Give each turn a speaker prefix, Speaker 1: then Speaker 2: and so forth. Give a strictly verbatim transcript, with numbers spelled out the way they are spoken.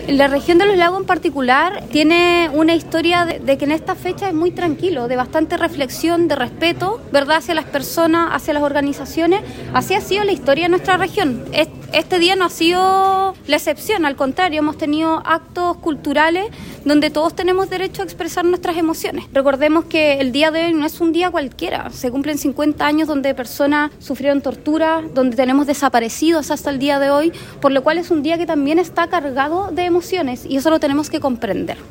Speaker 1: La región de los lagos en particular tiene una historia de, de que en esta fecha es muy tranquilo, de bastante reflexión, de respeto, ¿verdad?, hacia las personas, hacia las organizaciones. Así ha sido la historia de nuestra región. Este día no ha sido la excepción, al contrario, hemos tenido actos culturales donde todos tenemos derecho a expresar nuestras emociones. Recordemos que el día de hoy no es un día cualquiera, se cumplen cincuenta años donde personas sufrieron tortura, donde tenemos desaparecidos hasta el día de hoy, por lo cual es un día que también está cargado de emociones y eso lo tenemos que comprender.